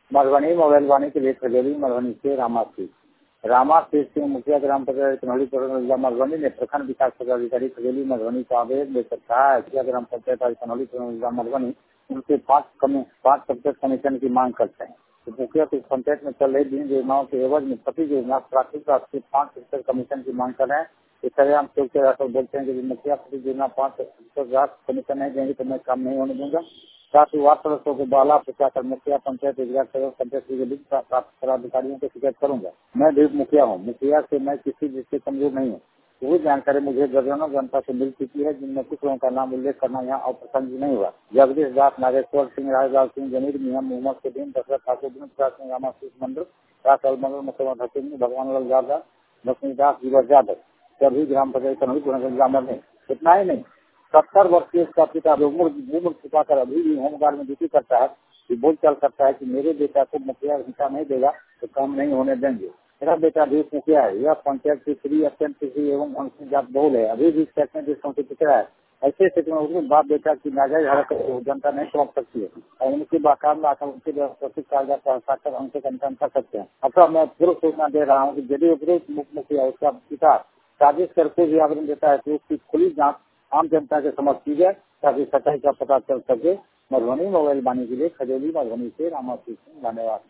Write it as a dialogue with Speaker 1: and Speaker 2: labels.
Speaker 1: Madhubani mobile वाणी के लिए खजोली मधुबनी से रामाशीष सिंह मुखिया ग्राम पंचायत कनौली जिला मधुबनी ने प्रखंड विकास पदाधिकारी खजोली मधुबनी को आवेदन देकर कहा है मुखिया ग्राम पंचायत कनौली जिला मधुबनी उनके पाँच सब्जेक्ट कमीशन की मांग करते हैं। तो मुखिया को पंचायत में चल रही विभिन्न योजनाओं के एवज में प्रति योजना प्राथमिक राशि 5% कमीशन की मांग कर रहे हैं। इस तरह हम चौक राष्ट्र बोलते हैं कि मुखिया प्रति योजना 5% कमीशन नहीं देंगे तो मैं काम नहीं होने दूंगा। साथ ही वार्ड सदस्यों को बाला पहुंचाकर मुखिया पंचायत रोजगार सेवक पंचायत के लिए प्राप्त पदाधिकारियों को शिकायत करूंगा। मैं भी मुखिया हूँ, मुखिया से मैं किसी जिससे कमजोर नहीं हूँ। वो जानकारी मुझे दर्जनों जनता से मिल चुकी है, जिनमें कुछ लोगों का नाम उल्लेख करना यहाँ अप्रसंग नहीं हुआ। जगदीश दास, नागेश्वर सिंह, राजलाल सिंह, जमीर मियां, मोहम्मद सलीम, दशरथ ठाकुर, सिंह, रामाशीष मंडल, राजल मंडल, मुख्यमंत्री हकीम, भगवान लाल यादव, लक्ष्मीदास, जीवन यादव, सभी ग्राम पंचायत कनौली। इतना ही नहीं, 70 वर्षीय इसका पिता उम्र छुपाकर अभी भी होमगार्ड में ड्यूटी करता है, बोल चाल करता है कि मेरे बेटा को मुखिया हिस्सा नहीं देगा तो काम नहीं होने देंगे। मेरा बेटा भी मुखिया है, यह पंचायत की फ्री अत्यंत कृषि एवं अनुसूचित जात बहुल है, अभी भी से पिछड़ा है। ऐसे स्थिति में उनके बाप बेटा की नाजायज हरकत जनता नहीं समझ सकती है और उनकी बाकायदा में आकर उनके प्रस्तुत कागजात पर हस्ताक्षर हमसे कंटन कर सकते हैं। अतः मैं पूर्व सूचना दे रहा हूँ कि यदि उपरोक्त मुखिया उसका पिता साजिश करके भी आवेदन देता है तो उसकी खुली जांच आम जनता के समक्ष की जाए ताकि सच्चाई का पता चल सके। मधुबनी मोबाइल वाणी के लिए खजोली मधुबनी से रामाशीष सिंह। धन्यवाद।